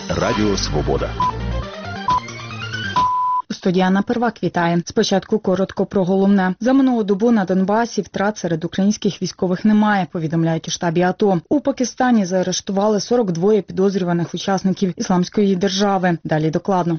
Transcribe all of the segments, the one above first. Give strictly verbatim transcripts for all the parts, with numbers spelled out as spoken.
Радіо Свобода. Студія Анна Первак вітає. Спочатку коротко про головне. За минулу добу на Донбасі втрат серед українських військових немає, повідомляють у штабі АТО. У Пакистані заарештували сорок два підозрюваних учасників Ісламської держави. Далі докладно.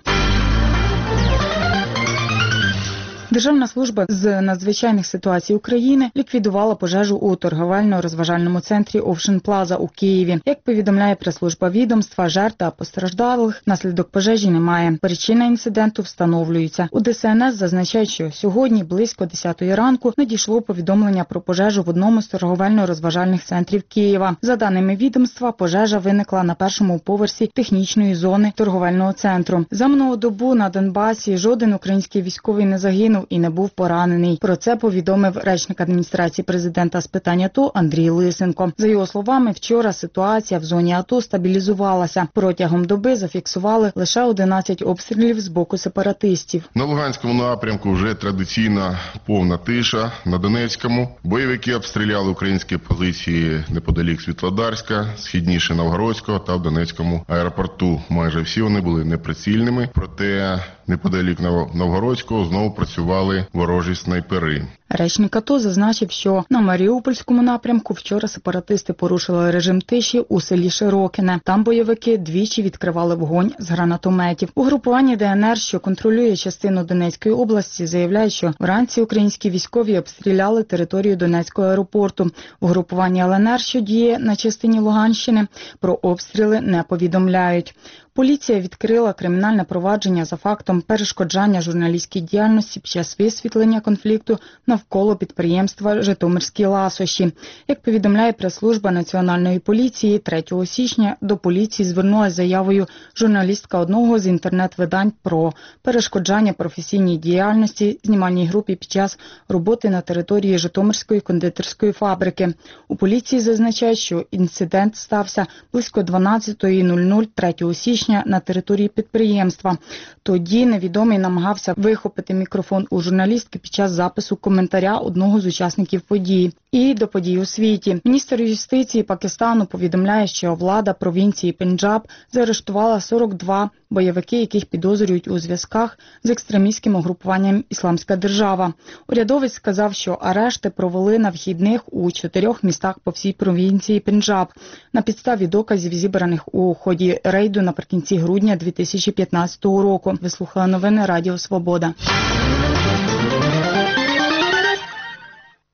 Державна служба з надзвичайних ситуацій України ліквідувала пожежу у торговельно-розважальному центрі Ocean Plaza у Києві. Як повідомляє прес-служба відомства, жертв та постраждалих внаслідок пожежі немає. Причина інциденту встановлюється. У Де Ес Ен Ес зазначають, що сьогодні близько десятої ранку надійшло повідомлення про пожежу в одному з торговельно-розважальних центрів Києва. За даними відомства, пожежа виникла на першому поверсі технічної зони торговельного центру. За минулу добу на Донбасі жоден український військовий не загинув і не був поранений. Про це повідомив речник адміністрації президента з питань АТО Андрій Лисенко. За його словами, вчора ситуація в зоні АТО стабілізувалася. Протягом доби зафіксували лише одинадцять обстрілів з боку сепаратистів. На Луганському напрямку вже традиційна повна тиша. На Донецькому бойовики обстріляли українські позиції неподалік Світлодарська, східніше Новгородського та в Донецькому аеропорту. Майже всі вони були неприцільними, проте неподалік Новгородського знову працювали ворожі снайпери. Речник АТО зазначив, що на Маріупольському напрямку вчора сепаратисти порушили режим тиші у селі Широкине. Там бойовики двічі відкривали вогонь з гранатометів. Угрупування Де Ен Ер, що контролює частину Донецької області, заявляє, що вранці українські військові обстріляли територію Донецького аеропорту. Угрупування Ел Ен Ер, що діє на частині Луганщини, про обстріли не повідомляють. Поліція відкрила кримінальне провадження за фактом перешкоджання журналістській діяльності під час висвітлення конфлікту навколо підприємства «Житомирські ласощі». Як повідомляє прес-служба Національної поліції, третього січня до поліції звернулася з заявою журналістка одного з інтернет-видань про перешкоджання професійній діяльності знімальній групі під час роботи на території Житомирської кондитерської фабрики. У поліції зазначають, що інцидент стався близько дванадцятої нуль-нуль третього січня на території підприємства. Тоді невідомий намагався вихопити мікрофон у журналістки під час запису коментаря одного з учасників події. І до подій у світі. Міністр юстиції Пакистану повідомляє, що влада провінції Пенджаб заарештувала сорок два бойовики, яких підозрюють у зв'язках з екстремістським угрупуванням «Ісламська держава». Урядовець сказав, що арешти провели на вихідних у чотирьох містах по всій провінції Пенджаб на підставі доказів, зібраних у ході рейду наприкінці грудня дві тисячі п'ятнадцятого року. Ви слухали новини Радіо Свобода.